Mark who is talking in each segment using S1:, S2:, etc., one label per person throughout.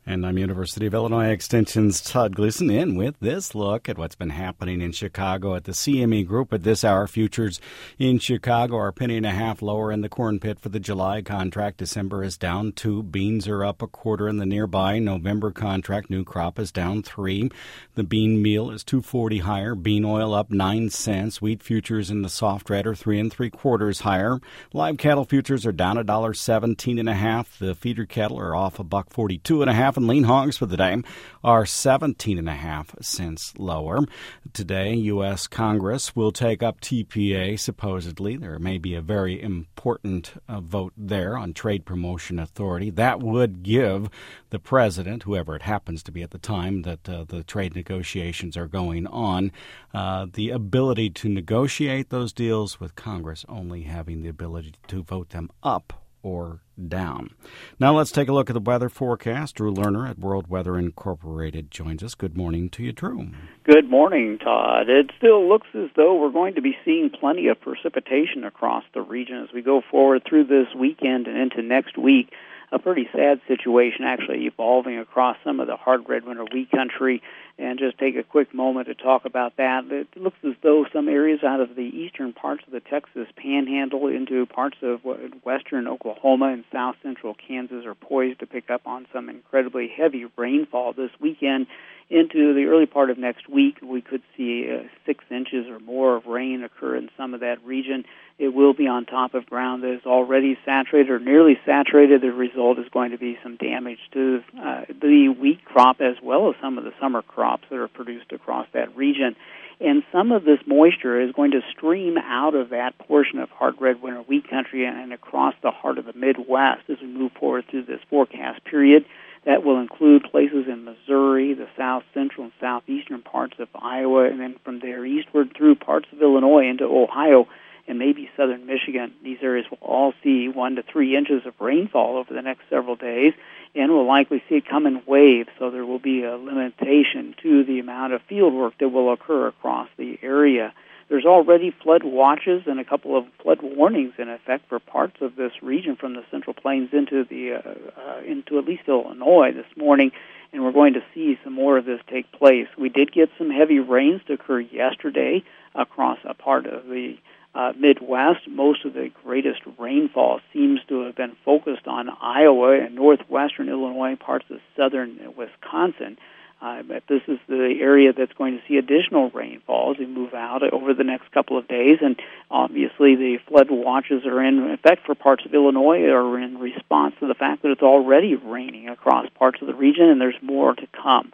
S1: And I'm University of Illinois Extension's Todd Gleason in with this look at what's been happening in Chicago at the CME Group at this hour. Futures in Chicago are a penny and a half lower in the corn pit for the July contract. December is down 2. Beans are up a quarter in the nearby November contract. New crop is down 3. The bean meal is $2.40 higher. Bean oil up 9 cents. Wheat futures in the soft red are 3 3/4 higher. Live cattle futures are down $1.17 and a half. The feeder cattle are off $1.42 and a half. And lean hogs for the day are 17 and a half cents lower. Today, U.S. Congress will take up TPA, supposedly. There may be a very important vote there on Trade Promotion Authority. That would give the president, whoever it happens to be at the time that the trade negotiations are going on, the ability to negotiate those deals with Congress only having the ability to vote them up or down. Now let's take a look at the weather forecast. Drew Lerner at World Weather Incorporated joins us. Good morning to you, Drew.
S2: Good morning, Todd. It still looks as though we're going to be seeing plenty of precipitation across the region as we go forward through this weekend and into next week. A pretty sad situation actually evolving across some of the hard red winter wheat country. And just take a quick moment to talk about that. It looks as though some areas out of the eastern parts of the Texas Panhandle into parts of western Oklahoma and south central Kansas are poised to pick up on some incredibly heavy rainfall this weekend. Into the early part of next week, we could see 6 inches or more of rain occur in some of that region. It will be on top of ground that is already saturated or nearly saturated. The result is going to be some damage to the wheat crop as well as some of the summer crops that are produced across that region. And some of this moisture is going to stream out of that portion of hard red winter wheat country and across the heart of the Midwest as we move forward through this forecast period. That will include places in Missouri, the south central and southeastern parts of Iowa, and then from there eastward through parts of Illinois into Ohio and maybe southern Michigan. These areas will all see 1 to 3 inches of rainfall over the next several days, and we'll likely see it come in waves, so there will be a limitation to the amount of field work that will occur across the area. There's already flood watches and a couple of flood warnings in effect for parts of this region from the Central Plains into at least Illinois this morning, and we're going to see some more of this take place. We did get some heavy rains to occur yesterday across a part of the Midwest. Most of the greatest rainfall seems to have been focused on Iowa and northwestern Illinois, parts of southern Wisconsin. But this is the area that's going to see additional rainfall as we move out over the next couple of days. And obviously the flood watches are in effect for parts of Illinois are in response to the fact that it's already raining across parts of the region and there's more to come.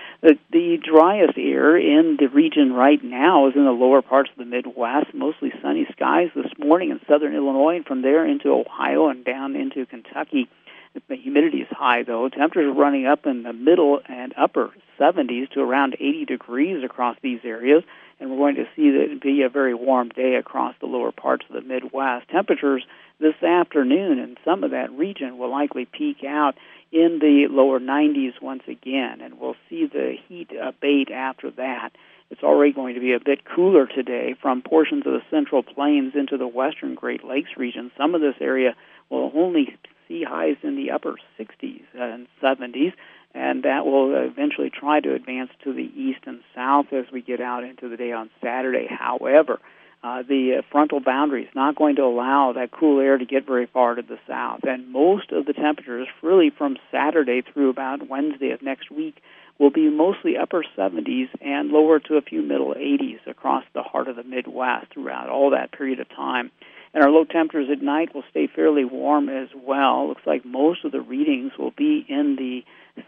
S2: The driest air in the region right now is in the lower parts of the Midwest, mostly sunny skies this morning in southern Illinois, and from there into Ohio and down into Kentucky. The humidity is high, though. Temperatures are running up in the middle and upper 70s to around 80 degrees across these areas, and we're going to see that it be a very warm day across the lower parts of the Midwest. Temperatures this afternoon in some of that region will likely peak out in the lower 90s once again, and we'll see the heat abate after that. It's already going to be a bit cooler today from portions of the Central Plains into the western Great Lakes region. Some of this area will only see highs in the upper 60s and 70s, and that will eventually try to advance to the east and south as we get out into the day on Saturday. However, the frontal boundary is not going to allow that cool air to get very far to the south, and most of the temperatures really from Saturday through about Wednesday of next week will be mostly upper 70s and lower to a few middle 80s across the heart of the Midwest throughout all that period of time. And our low temperatures at night will stay fairly warm as well. Looks like most of the readings will be in the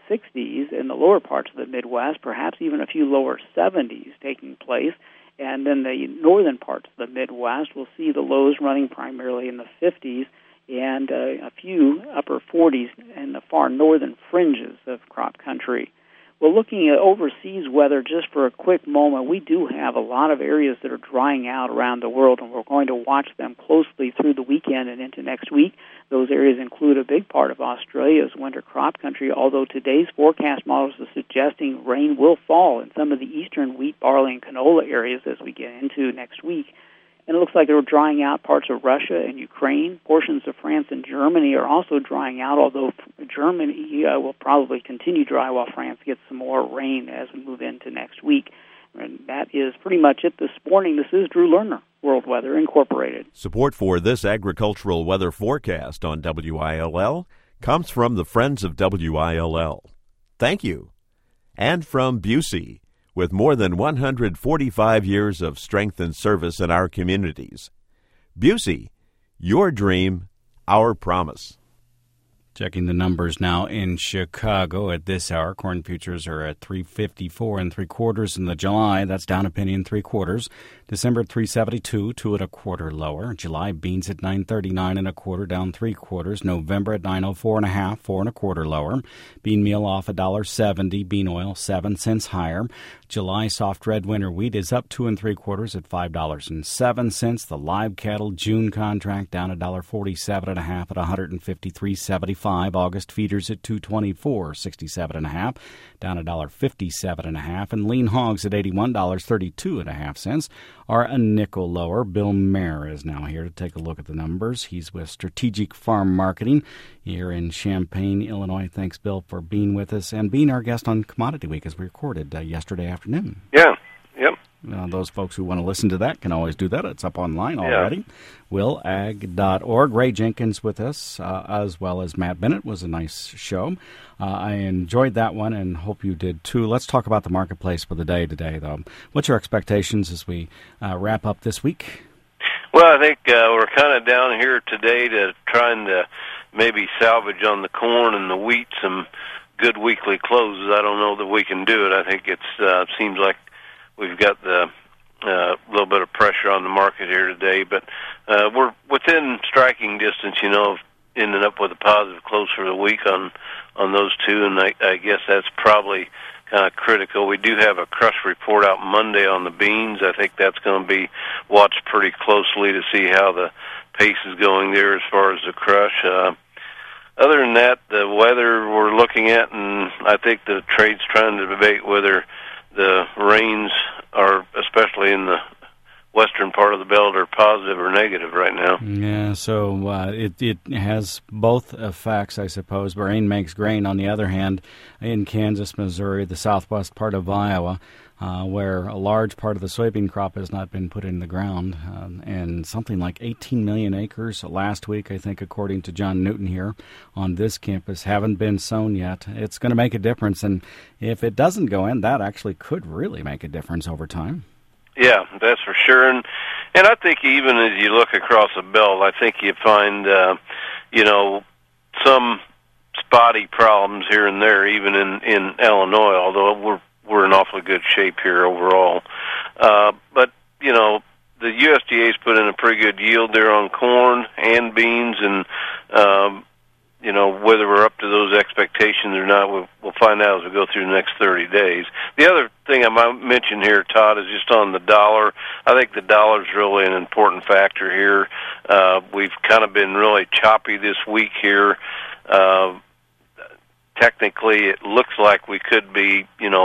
S2: 60s in the lower parts of the Midwest, perhaps even a few lower 70s taking place. And then the northern parts of the Midwest will see the lows running primarily in the 50s and a few upper 40s in the far northern fringes of crop country. Well, looking at overseas weather just for a quick moment, we do have a lot of areas that are drying out around the world, and we're going to watch them closely through the weekend and into next week. Those areas include a big part of Australia's winter crop country, although today's forecast models are suggesting rain will fall in some of the eastern wheat, barley, and canola areas as we get into next week. And it looks like they're drying out parts of Russia and Ukraine. Portions of France and Germany are also drying out, although Germany will probably continue dry while France gets some more rain as we move into next week. And that is pretty much it this morning. This is Drew Lerner, World Weather Incorporated.
S3: Support for this agricultural weather forecast on WILL comes from the Friends of WILL. Thank you. And from Busey, with more than 145 years of strength and service in our communities. Busey, your dream, our promise.
S1: Checking the numbers now in Chicago at this hour. Corn futures are at 354 3/4 in the July. That's down a penny and 3/4. December at 372, 2 1/4 lower. July beans at 939 1/4, down 3/4. November at 904 1/2, 4 1/4 lower. Bean meal off $1.70. Bean oil 7 cents higher. July soft red winter wheat is up 2 3/4 at $5.07. The live cattle June contract down $1.47 1/2 at $153.75. August feeders at $224.67 1/2, down $1.57 1/2, and lean hogs at $81.32 1/2 are a nickel lower. Bill Mayer is now here to take a look at the numbers. He's with Strategic Farm Marketing here in Champaign, Illinois. Thanks, Bill, for being with us and being our guest on Commodity Week as we recorded yesterday afternoon.
S4: Yeah, yep.
S1: Those folks who want to listen to that can always do that. It's up online already. WillAg.org. Ray Jenkins with us, as well as Matt Bennett. Was a nice show. I enjoyed that one and hope you did too. Let's talk about the marketplace for the day today, though. What's your expectations as we wrap up this week?
S4: Well, I think we're kind of down here today to trying to maybe salvage on the corn and the wheat some good weekly closes. I don't know that we can do it. I think it's seems like we've got the little bit of pressure on the market here today, but we're within striking distance, of ending up with a positive close for the week on those two, and I guess that's probably kind of critical. We do have a crush report out Monday on the beans. I think that's going to be watched pretty closely to see how the pace is going there as far as the crush. Other than that, the weather we're looking at, and I think the trade's trying to debate whether the rains are, especially in the western part of the belt, are positive or negative right now.
S1: Yeah, so it has both effects, I suppose. Rain makes grain. On the other hand, in Kansas, Missouri, the southwest part of Iowa, where a large part of the soybean crop has not been put in the ground, and something like 18 million acres last week, I think, according to John Newton here on this campus, haven't been sown yet. It's going to make a difference, and if it doesn't go in, that actually could really make a difference over time.
S4: Yeah, that's for sure, and I think even as you look across the belt, I think you find some spotty problems here and there, even in Illinois, although we're in awfully good shape here overall. But, the USDA's put in a pretty good yield there on corn and beans, and, whether we're up to those expectations or not, we'll find out as we go through the next 30 days. The other thing I might mention here, Todd, is just on the dollar. I think the dollar's really an important factor here. We've kind of been really choppy this week here. Technically, it looks like we could be,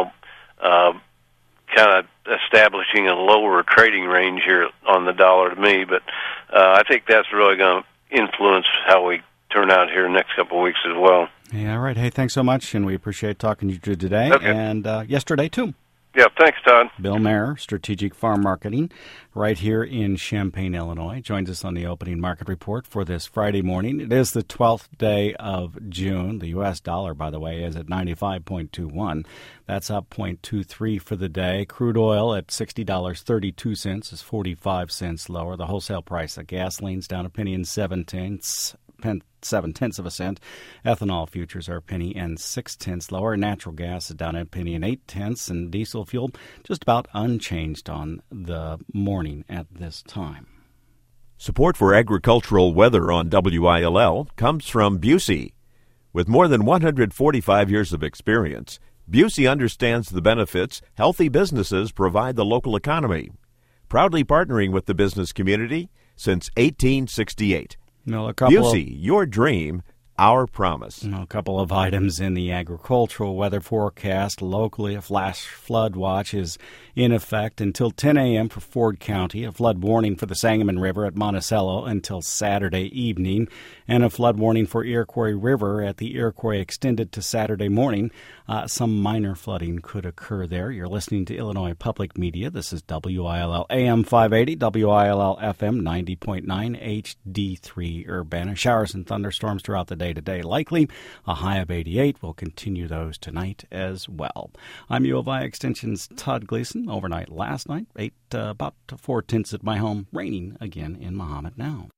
S4: kind of establishing a lower trading range here on the dollar to me, but I think that's really going to influence how we turn out here in the next couple of weeks as well.
S1: Yeah, all right. Hey, thanks so much, and we appreciate talking to you today and yesterday, too.
S4: Yeah, thanks, Todd.
S1: Bill Mayer, Strategic Farm Marketing, right here in Champaign, Illinois, joins us on the opening market report for this Friday morning. It is the 12th day of June. The U.S. dollar, by the way, is at 95.21. That's up 0.23 for the day. Crude oil at $60.32 is 45 cents lower. The wholesale price of gasoline's down a penny and 7/10. 7/10 of a cent. Ethanol futures are a penny and 6/10 lower. Natural gas is down a penny and 8/10, and diesel fuel just about unchanged on the morning at this time.
S3: Support for agricultural weather on WILL comes from Busey. With more than 145 years of experience, Busey understands the benefits healthy businesses provide the local economy. Proudly partnering with the business community since 1868.
S1: Well,
S3: Busey, your dream, our promise.
S1: A couple of items in the agricultural weather forecast. Locally, a flash flood watch is in effect until 10 a.m. for Ford County, a flood warning for the Sangamon River at Monticello until Saturday evening, and a flood warning for Iroquois River at the Iroquois extended to Saturday morning. Some minor flooding could occur there. You're listening to Illinois Public Media. This is WILL AM 580, WILL FM 90.9, HD3 Urbana. Showers and thunderstorms throughout the day today likely. A high of 88. We'll continue those tonight as well. I'm U of I Extension's Todd Gleason. Overnight last night, about 4 tenths at my home. Raining again in Mahomet now.